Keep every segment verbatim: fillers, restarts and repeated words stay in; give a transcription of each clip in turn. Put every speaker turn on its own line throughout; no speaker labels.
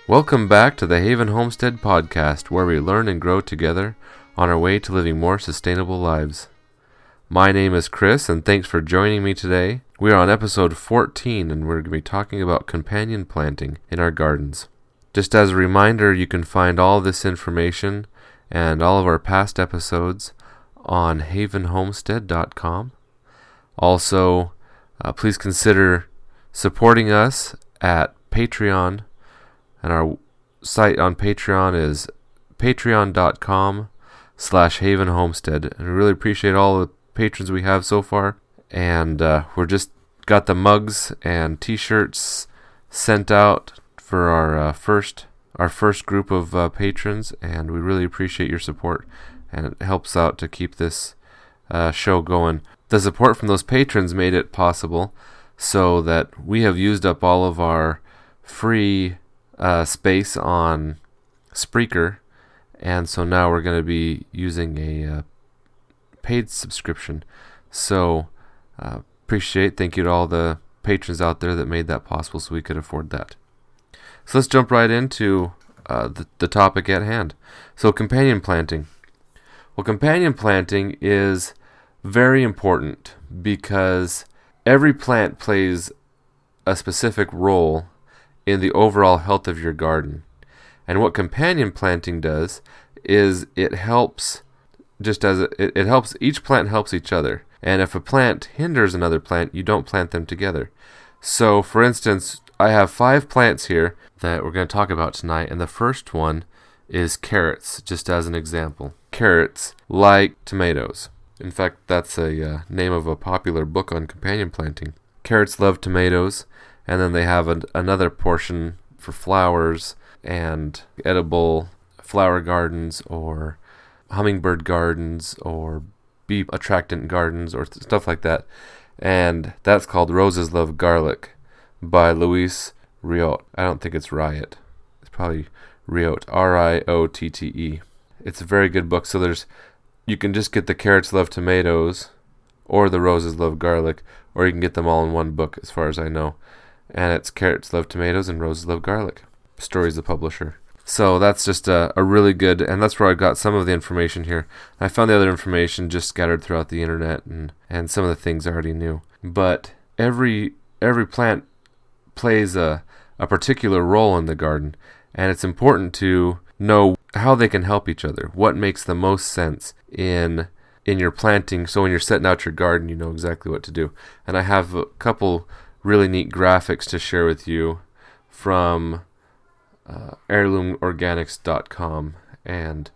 Welcome back to the Haven Homestead Podcast, where we learn and grow together on our way to living more sustainable lives. My name is Chris, and thanks for joining me today. We are on episode fourteen, and we're going to be talking about companion planting in our gardens. Just as a reminder, you can find all this information and all of our past episodes on haven homestead dot com. Also, uh, please consider supporting us at Patreon. And our site on Patreon is patreon.com slash Haven Homestead. And we really appreciate all the patrons we have so far. And uh, we're just got the mugs and t-shirts sent out for our uh, first our first group of uh, patrons. And we really appreciate your support. And it helps out to keep this uh, show going. The support from those patrons made it possible so that we have used up all of our free Uh, space on Spreaker, and so now we're going to be using a uh, paid subscription. So uh, appreciate, thank you to all the patrons out there that made that possible so we could afford that. So let's jump right into uh, the, the topic at hand. So companion planting. Well, companion planting is very important because every plant plays a specific role in the overall health of your garden. And what companion planting does is it helps, just as it, it helps, each plant helps each other. And if a plant hinders another plant, you don't plant them together. So, for instance, I have five plants here that we're going to talk about tonight, and the first one is carrots, just as an example. Carrots like tomatoes. In fact, that's a uh, name of a popular book on companion planting. Carrots love tomatoes. And then they have an, another portion for flowers and edible flower gardens or hummingbird gardens or bee attractant gardens or th- stuff like that. And that's called Roses Love Garlic by Luis Riot. I don't think it's Riot. It's probably Riot. R I O T T E. It's a very good book. So there's, you can just get the Carrots Love Tomatoes or the Roses Love Garlic, or you can get them all in one book as far as I know. And it's Carrots Love Tomatoes and Roses Love Garlic. Story's the publisher. So that's just a, a really good, and that's where I got some of the information here. I found the other information just scattered throughout the internet, and, and some of the things I already knew. But every every plant plays a, a particular role in the garden, and it's important to know how they can help each other. What makes the most sense in in your planting, so when you're setting out your garden, you know exactly what to do. And I have a couple really neat graphics to share with you from uh, heirloom organics dot com, and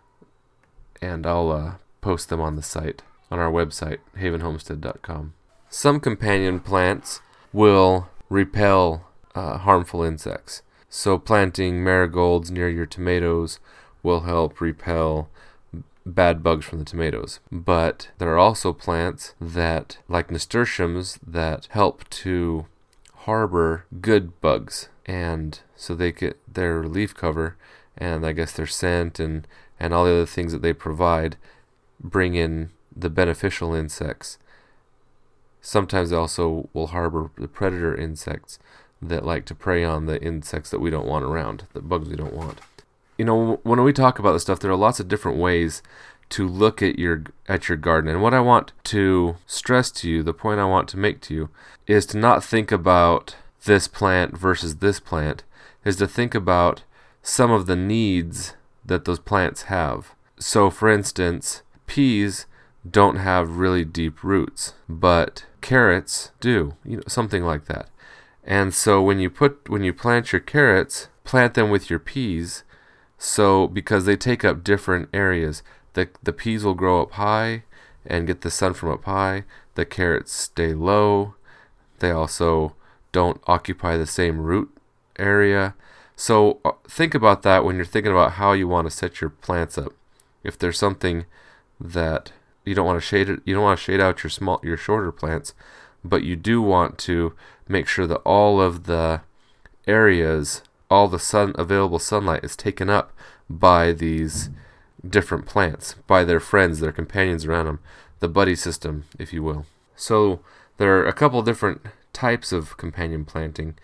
and I'll uh, post them on the site, on our website, haven homestead dot com. Some companion plants will repel uh, harmful insects. So planting marigolds near your tomatoes will help repel bad bugs from the tomatoes. But there are also plants that, like nasturtiums, that help to harbor good bugs, and so they get their leaf cover and I guess their scent and and all the other things that they provide bring in the beneficial insects. Sometimes they also will harbor the predator insects that like to prey on the insects that we don't want around, the bugs we don't want. You know, when we talk about this stuff, there are lots of different ways to look at your at your garden. And what I want to stress to you, the point I want to make to you, is to not think about this plant versus this plant, is to think about some of the needs that those plants have. So, for instance, peas don't have really deep roots, but carrots do, you know, something like that. And so when you put when you plant your carrots, plant them with your peas. So, because they take up different areas, the the peas will grow up high and get the sun from up high. The carrots stay low. They also don't occupy the same root area. So, uh, think about that when you're thinking about how you want to set your plants up. If there's something that you don't want to shade it, you don't want to shade out your small, your shorter plants, but you do want to make sure that all of the areas, all the sun available sunlight is taken up by these different plants, by their friends, their companions around them, the buddy system, if you will. So there are a couple different types of companion planting.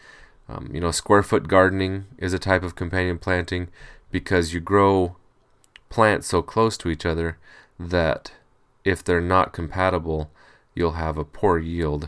Um, you know, square foot gardening is a type of companion planting because you grow plants so close to each other that if they're not compatible, you'll have a poor yield.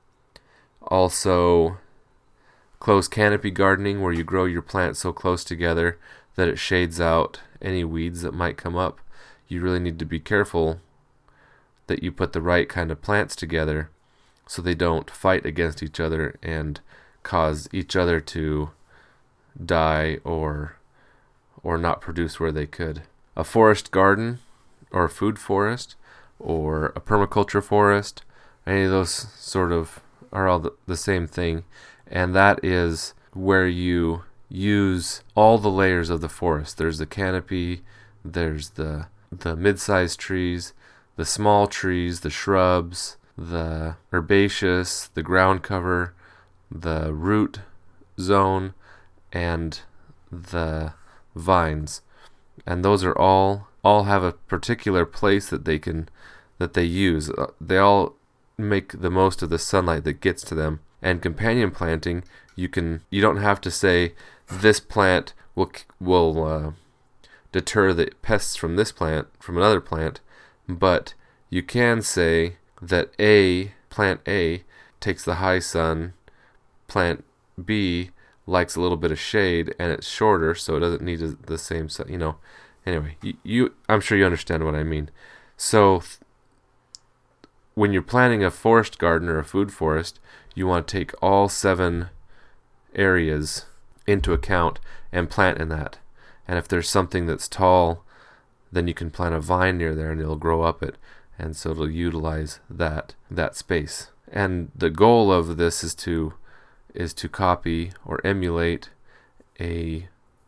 Also, closed canopy gardening, where you grow your plants so close together that it shades out any weeds that might come up. You really need to be careful that you put the right kind of plants together so they don't fight against each other and cause each other to die or or not produce where they could. A forest garden or a food forest or a permaculture forest, any of those sort of are all the, the same thing, and that is where you use all the layers of the forest. There's the canopy, there's the the mid-sized trees, the small trees, the shrubs, the herbaceous, the ground cover, the root zone, and the vines. And those are all all have a particular place that they can that they use. They all make the most of the sunlight that gets to them. And companion planting, you can you don't have to say this plant will will uh, deter the pests from this plant from another plant, but you can say that A plant A takes the high sun, plant B likes a little bit of shade and it's shorter, so it doesn't need the same sun. You know, anyway, you, you I'm sure you understand what I mean. So th- when you're planting a forest garden or a food forest, you want to take all seven areas into account and plant in that. And if there's something that's tall, then you can plant a vine near there and it'll grow up it, and so it'll utilize that that space. And the goal of this is to is to copy or emulate a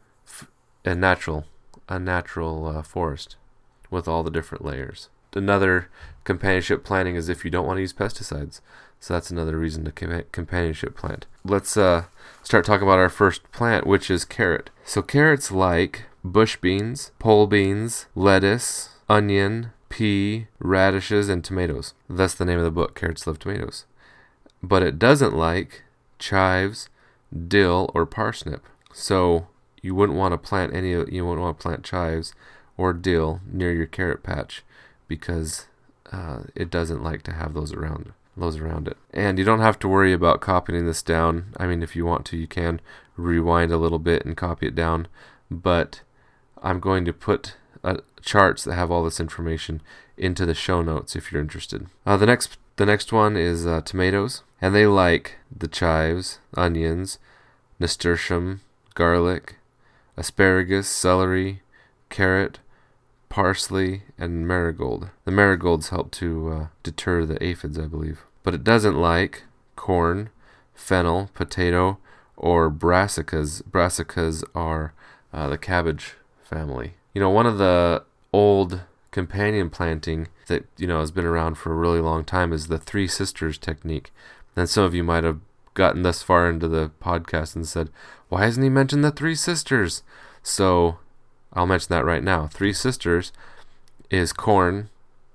a natural a natural uh, forest with all the different layers. Another companionship planting is if you don't want to use pesticides. So that's another reason to com- companionship plant. Let's uh, start talking about our first plant, which is carrot. So carrots like bush beans, pole beans, lettuce, onion, pea, radishes, and tomatoes. That's the name of the book, Carrots Love Tomatoes. But it doesn't like chives, dill, or parsnip. So you wouldn't want to plant any of you wouldn't want to plant chives or dill near your carrot patch because uh, it doesn't like to have those around. Those around it. And you don't have to worry about copying this down. I mean, if you want to, you can rewind a little bit and copy it down. But I'm going to put uh, charts that have all this information into the show notes if you're interested. Uh, the next the next one is uh, tomatoes. And they like the chives, onions, nasturtium, garlic, asparagus, celery, carrot, parsley, and marigold. The marigolds help to uh, deter the aphids, I believe. But it doesn't like corn, fennel, potato, or brassicas. Brassicas are uh, the cabbage family. You know, one of the old companion planting that, you know, has been around for a really long time is the Three Sisters technique. And some of you might have gotten this far into the podcast and said, why hasn't he mentioned the Three Sisters? So I'll mention that right now. Three Sisters is corn,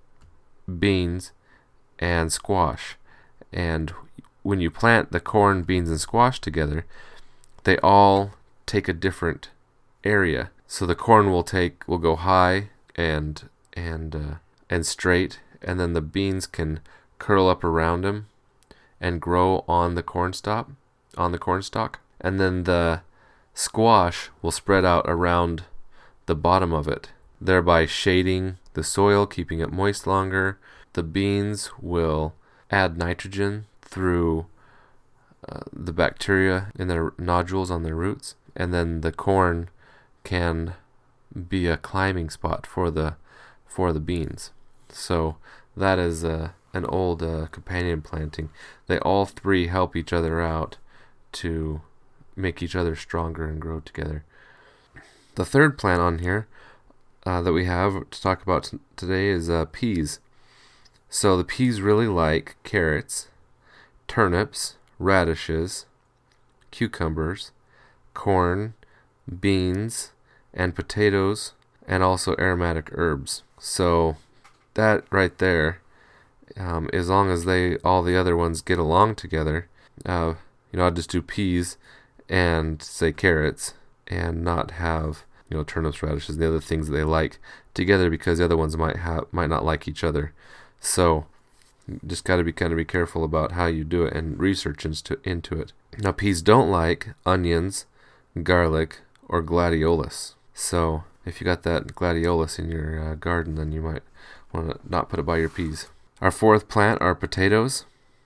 beans, and squash. And when you plant the corn, beans, and squash together, they all take a different area. So the corn will take will go high and and uh, and straight, and then the beans can curl up around them and grow on the corn stalk, on the corn stalk, and then the squash will spread out around the bottom of it, thereby shading the soil, keeping it moist longer. The beans will add nitrogen through uh, the bacteria in their nodules on their roots, and then the corn can be a climbing spot for the for the beans. So that is uh, an old uh, companion planting. They all three help each other out to make each other stronger and grow together. The third plant on here uh, that we have to talk about t- today is uh, peas. So the peas really like carrots, turnips, radishes, cucumbers, corn, beans, and potatoes, and also aromatic herbs. So that right there, um, as long as they all the other ones get along together, uh, you know, I'll just do peas and say carrots, and not have, you know, turnips, radishes, and the other things that they like together, because the other ones might have might not like each other. So just got to be kind of be careful about how you do it and research into into it. Now, peas don't like onions, garlic, or gladiolus. So if you got that gladiolus in your uh, garden, then you might want to not put it by your peas. Our fourth plant are potatoes,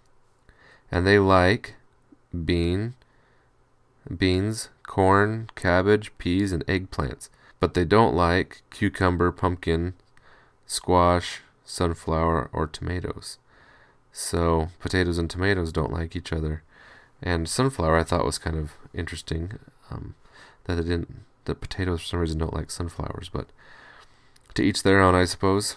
and they like bean, beans, corn, cabbage, peas, and eggplants. But they don't like cucumber, pumpkin, squash, sunflower, or tomatoes. So potatoes and tomatoes don't like each other. And sunflower I thought was kind of interesting, um, that it didn't, that potatoes for some reason don't like sunflowers, but to each their own, I suppose.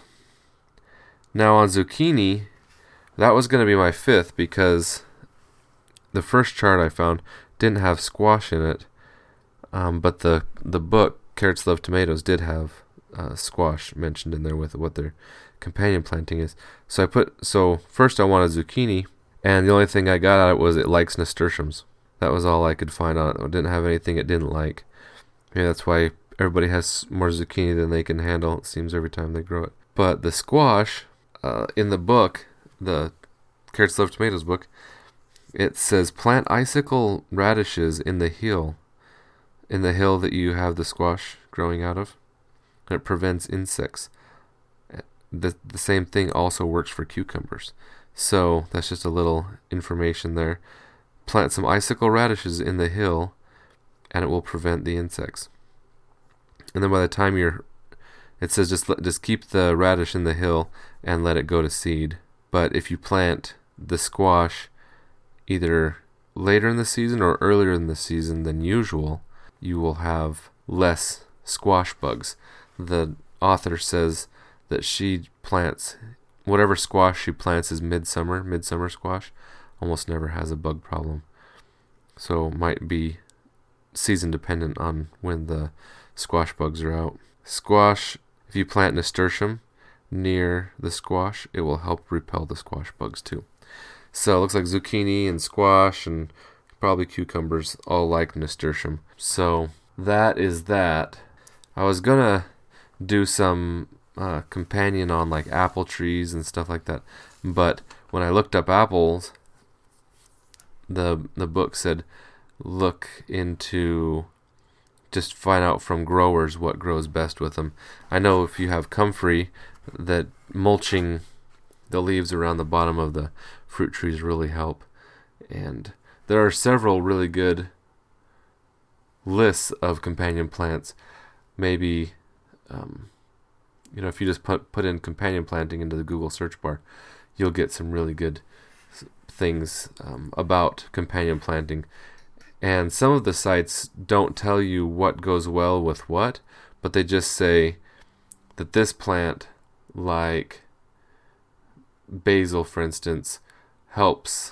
Now on zucchini, that was going to be my fifth, because the first chart I found didn't have squash in it, um, but the the book Carrots Love Tomatoes did have uh, squash mentioned in there with what their companion planting is. So I put so first I wanted zucchini, and the only thing I got out of it was it likes nasturtiums. That was all I could find on it. It didn't have anything it didn't like. Maybe that's why everybody has more zucchini than they can handle, it seems, every time they grow it. But the squash, uh, in the book, the Carrots Love Tomatoes book, it says plant icicle radishes in the hill, in the hill that you have the squash growing out of. And it prevents insects. The, the same thing also works for cucumbers. So that's just a little information there. Plant some icicle radishes in the hill, and it will prevent the insects. And then by the time you're, it says just let, just keep the radish in the hill and let it go to seed. But if you plant the squash either later in the season or earlier in the season than usual, you will have less squash bugs. The author says that she plants, whatever squash she plants is midsummer, midsummer squash, almost never has a bug problem. So it might be season dependent on when the squash bugs are out. Squash, if you plant nasturtium near the squash, it will help repel the squash bugs too. So it looks like zucchini and squash and probably cucumbers all like nasturtium. So that is that. I was gonna do some uh, companion on like apple trees and stuff like that, but when I looked up apples, the the book said look into, just find out from growers what grows best with them. I know if you have comfrey, that mulching the leaves around the bottom of the fruit trees really help. And there are several really good lists of companion plants. Maybe, um, you know, if you just put put in companion planting into the Google search bar, you'll get some really good things um, about companion planting. And some of the sites don't tell you what goes well with what, but they just say that this plant, like basil for instance, helps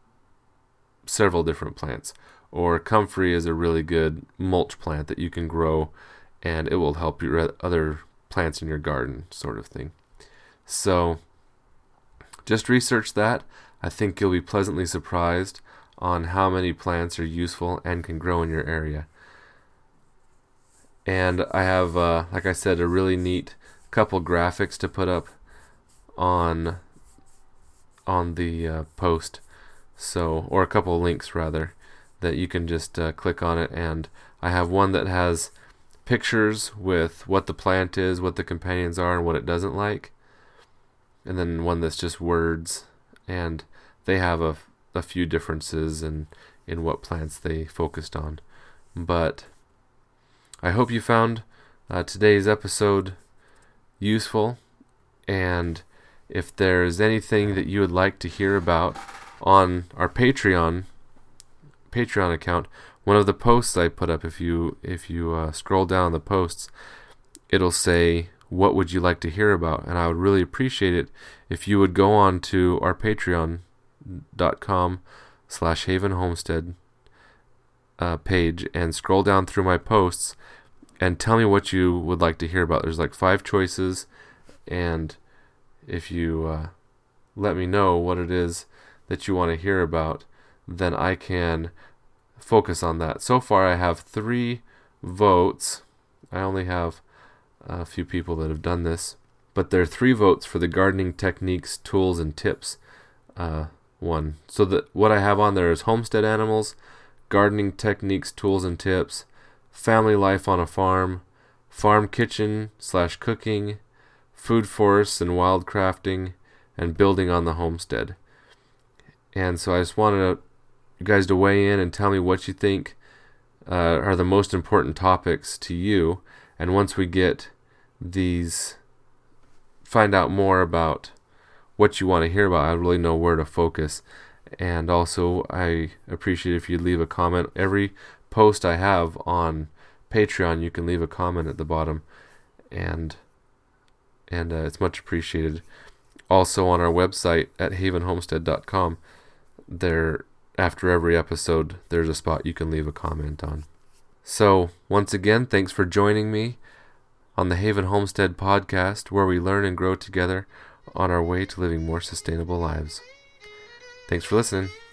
several different plants. Or comfrey is a really good mulch plant that you can grow, and it will help your other plants in your garden, sort of thing. So just research that. I think you'll be pleasantly surprised on how many plants are useful and can grow in your area. And I have, uh, like I said, a really neat couple graphics to put up on on the uh, post, so or a couple of links rather, that you can just uh, click on it. And I have one that has pictures with what the plant is, what the companions are, and what it doesn't like, and then one that's just words, and they have a, a few differences in, in what plants they focused on. But I hope you found uh, today's episode useful, and if there's anything that you would like to hear about on our Patreon Patreon account, one of the posts I put up, if you if you uh, scroll down the posts, it'll say what would you like to hear about, and I would really appreciate it if you would go on to our patreon dot com slash haven homestead uh, page and scroll down through my posts and tell me what you would like to hear about. There's like five choices, and if you uh, let me know what it is that you want to hear about, then I can focus on that. So far, I have three votes. I only have a few people that have done this, but there are three votes for the gardening techniques, tools, and tips uh, one. So that what I have on there is homestead animals, gardening techniques, tools, and tips, family life on a farm, farm kitchen slash cooking, food forests and wildcrafting, and building on the homestead. And so I just wanted you guys to weigh in and tell me what you think uh, are the most important topics to you. And once we get these, find out more about what you want to hear about, I really know where to focus. And also, I appreciate if you leave a comment. Every post I have on Patreon, you can leave a comment at the bottom, and and uh, it's much appreciated. Also on our website at haven homestead dot com, there, after every episode, there's a spot you can leave a comment on. So, once again, thanks for joining me on the Haven Homestead podcast, where we learn and grow together on our way to living more sustainable lives. Thanks for listening.